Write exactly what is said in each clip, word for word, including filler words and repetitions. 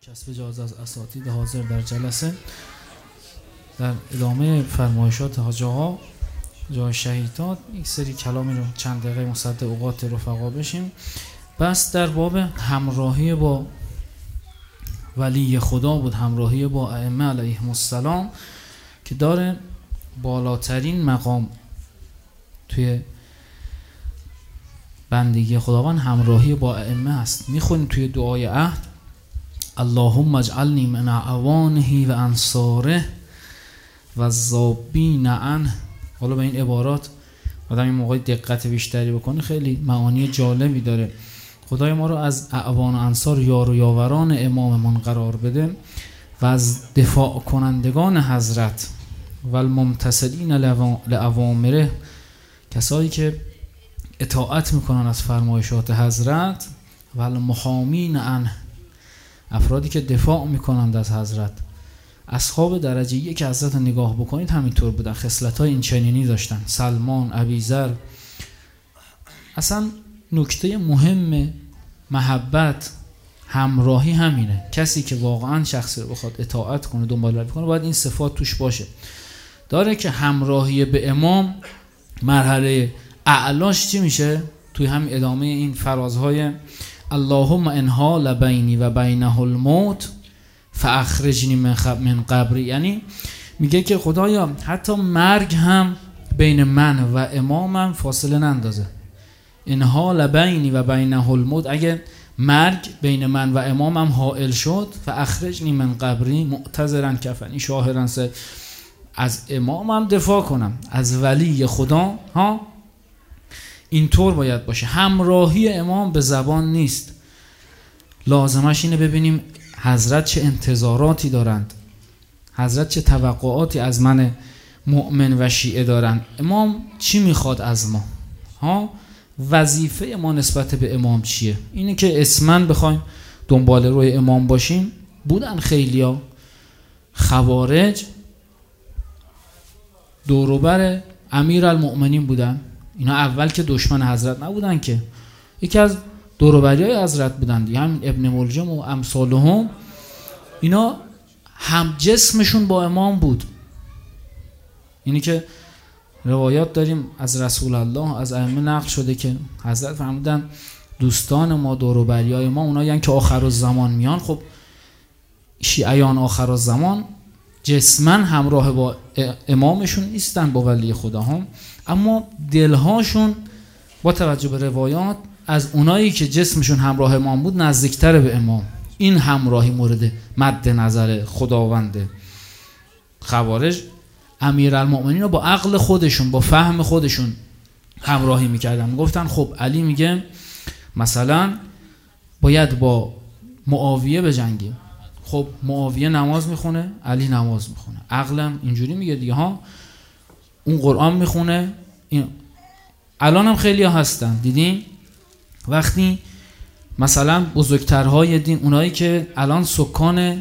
کسب جواز از اساتید حاضر در جلسه، در ادامه فرمایشات حاج آقا جای شهیدات یک سری کلامی رو چند دقیقه مصد اوقات رفقا بشیم. بس در باب همراهی با ولی خدا بود، همراهی با ائمه علیهم السلام که داره بالاترین مقام توی بندگی خداوند همراهی با ائمه است. میخونیم توی دعای عهد: اللهم اجعلنی من اعوانه و انصاره و الذابین عنه. حالا به این عبارات آدم این موقع دقت بیشتری بکنه خیلی معانی جالبی داره. خدای ما رو از اعوان و انصار، یار و یاوران اماممون قرار بده و از دفاع کنندگان حضرت و الممتثلین لأوامره، کسایی که اطاعت میکنن از فرمایشات حضرت، و المحامین عنه، افرادی که دفاع میکنند از حضرت. اصحاب درجه یک حضرت نگاه بکنید همینطور بودن، خصلت‌های این چنینی داشتن. سلمان، ابیذر. اصلا نکته مهم محبت، همراهی همینه. کسی که واقعا شخصی رو بخواد اطاعت کنه، دنبال کنه، باید این صفات توش باشه. داره که همراهی به امام مرحله اعلاش چی میشه؟ توی هم ادامه این فرازهای اللهم انها لبینی و بینه الموت فاخرجنی من قبری، یعنی میگه که خدایا حتی مرگ هم بین من و امامم فاصله نندازه. انها لبینی و بینه الموت، اگه مرگ بین من و امامم حائل شد، فاخرجنی من قبری معتذرا کفنی شاهرا سه، از امامم دفاع کنم، از ولی خدا. ها اینطور باید باشه. همراهی امام به زبان نیست، لازمش اینه ببینیم حضرت چه انتظاراتی دارند، حضرت چه توقعاتی از من مؤمن و شیعه دارند، امام چی میخواد از ما، ها وظیفه ما نسبت به امام چیه. اینه که اسمن بخوایم دنبال روی امام باشیم. بودن خیلیا خوارج دوروبر امیرالمؤمنین بودن، اینا اول که دشمن حضرت نبودن، که یکی از دوروبریای حضرت بودن دیگه، همین ابن ملجم و امثالهم. اینا هم جسمشون با امام بود. اینی که روایات داریم از رسول الله، از ائمه نقل شده که حضرت فرمودن دوستان ما، دوروبریای ما، اونایی هستن که آخر الزمان میان. خب شیعیان آخر الزمان جسمن همراه با امامشون نیستن، با ولی خدا هم، اما دلهاشون با توجه به روایات از اونایی که جسمشون همراه امام بود نزدیکتر به امام. این همراهی مورد مد نظر خداونده. خوارج امیرالمؤمنین رو با عقل خودشون، با فهم خودشون همراهی میکردن. گفتن خب علی میگه مثلا باید با معاویه بجنگیم، خب معاویه نماز میخونه، علی نماز میخونه، عقلم اینجوری میگه دیگه. ها اون قرآن میخونه. این الان هم خیلی ها هستن، دیدین وقتی مثلا بزرگترهای دین، اونایی که الان سکان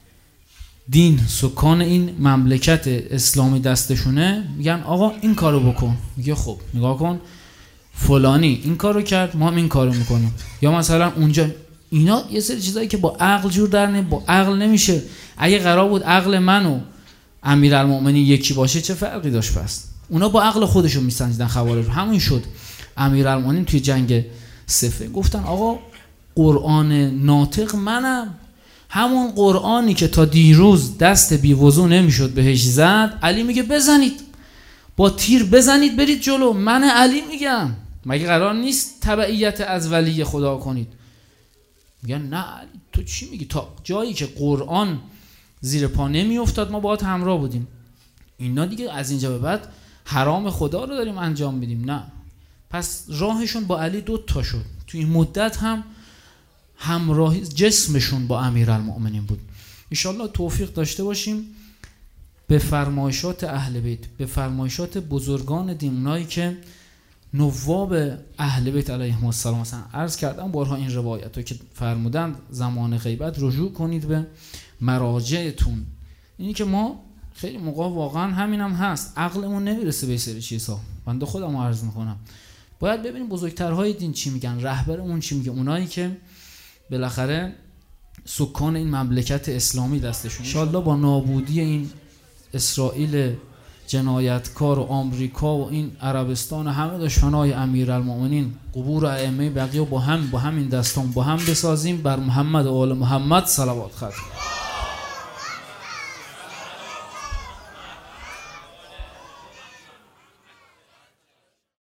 دین، سکان این مملکت اسلامی دستشونه، میگن آقا این کارو بکن، میگه خب نگاه کن فلانی این کارو کرد، ما هم این کارو میکنیم. یا مثلا اونجا اینا یه سری چیزایی که با عقل جور در نمی، با عقل نمیشه. اگه قرار بود عقل من و امیرالمؤمنین یکی باشه چه فرقی داشت؟ پس اونا با عقل خودشون میسنجیدن خوارج. همین شد امیرالمؤمنین توی جنگ صفه گفتن آقا قرآن ناطق منم، همون قرآنی که تا دیروز دست بی وضو نمیشد بهش زد، علی میگه بزنید، با تیر بزنید برید جلو، من علی میگم. مگه قرار نیست تبعیت از ولی خدا کنید؟ میگن نه علی تو چی میگی؟ تا جایی که قرآن زیر پا نمیافتاد ما باهات همراه بودیم. اینا دیگه از اینجا به بعد حرام خدا رو داریم انجام میدیم. نه، پس راهشون با علی دو تا شد. تو این مدت هم همراهی جسمشون با امیرالمؤمنین بود. انشالله توفیق داشته باشیم به فرمایشات اهل بیت، به فرمایشات بزرگان دین، اونایی که نواب اهل بیت علیهم السلام. مثلا عرض کردم بارها این روایتو که فرمودند زمان غیبت رجوع کنید به مراجعتون. اینی که ما خیلی موقع واقعا همینم هم هست، عقلمون نمیرسه به سری چیزا. بنده خودم عرض میکنم باید ببینیم بزرگترهای دین چی میگن، رهبرمون چی میگه، اونایی که بالاخره سکان این مملکت اسلامی دستشون. انشالله با نابودی این اسرائیل جنایتکار و آمریکا و این عربستان و همه دشمنای امیرالمومنین قبور ائمه بقیه با هم با همین دستان با هم بسازیم، بر محمد و آل محمد صلوات ختم.